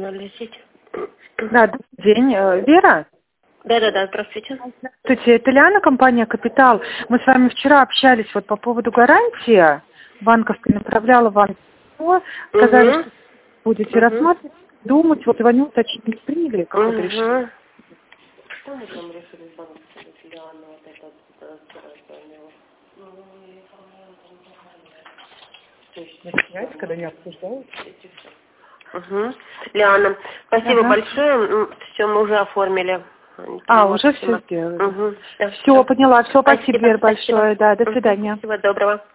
010. Да, добрый день. Вера? Да, здравствуйте. Здравствуйте, это Лиана, компания «Капитал». Мы с вами вчера общались вот по поводу гарантии банковской, направляла вам письмо, сказали, что будете рассматривать, думать, вот звоню, уточнить, приняли какое-то решение. Что мы там решили с вами, Лиана, вот это звонила? Начинать, когда не обсуждают. Лиана, спасибо большое. Все, мы уже оформили. Уже все сделали. Все, поняла. Все, спасибо, Вера, большое. Да, до свидания. Всего доброго.